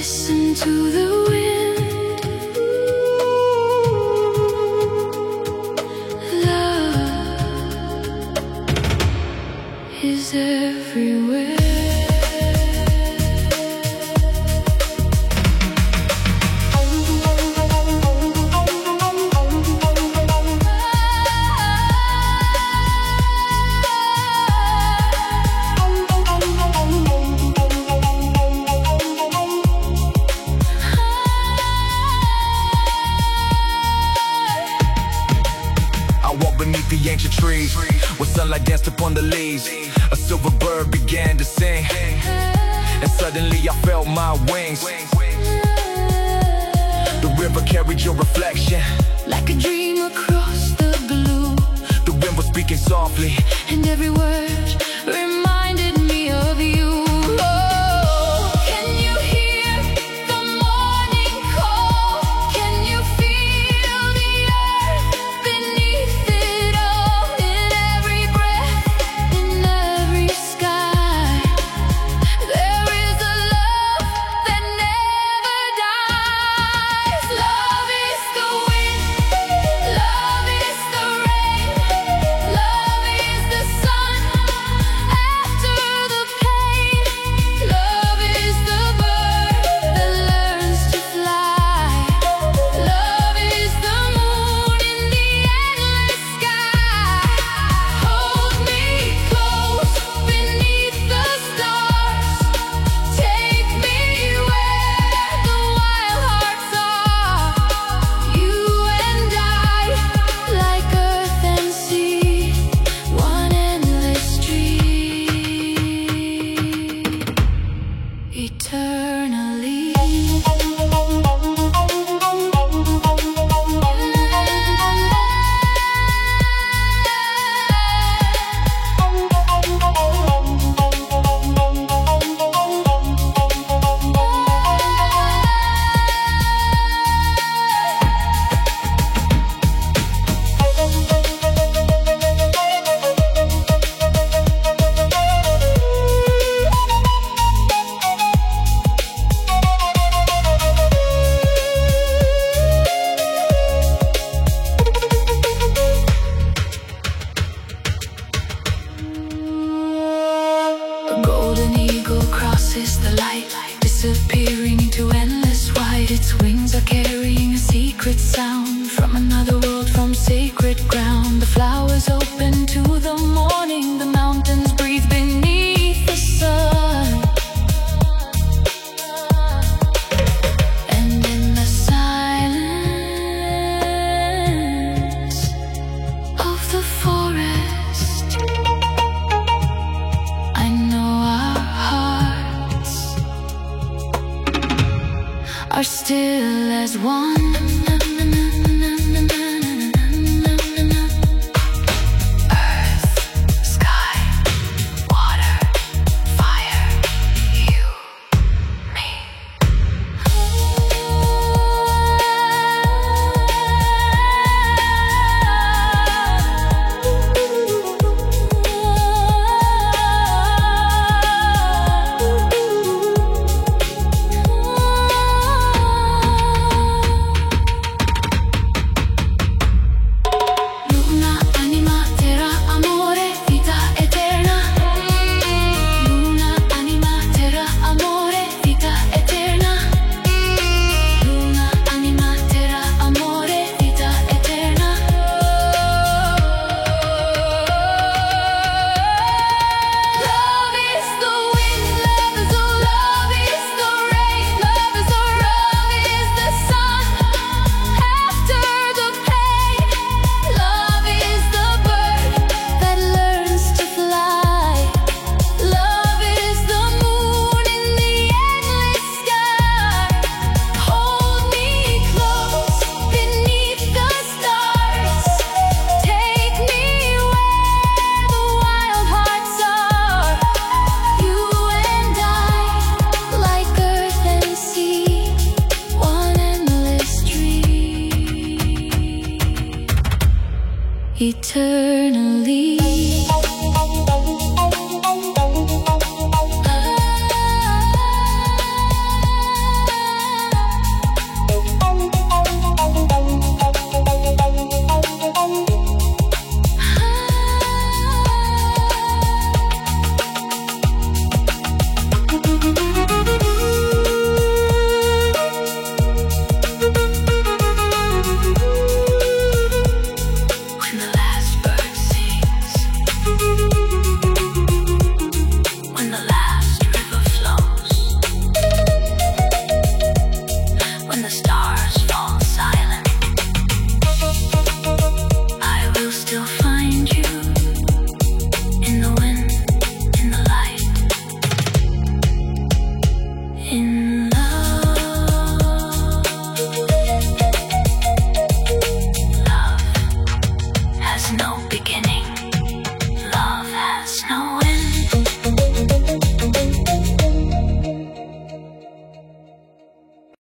listen to the wind. Love is everywhere. Beneath the ancient trees, where sunlight danced upon the leaves, a silver bird began to sing, and suddenly I felt my wings. The river carried your reflection, like a dream across the blue. The wind was speaking softly, and every word reminded me of you. Crosses the light, disappearing into endless white. Its wings are carrying a secret sound from another world, from sacred ground. The flowers open to the morning, the mountains breathe beneath the sun. And in the silence of the forest, I know are still as one. Earth, sky, water, fire, you, me. eternal.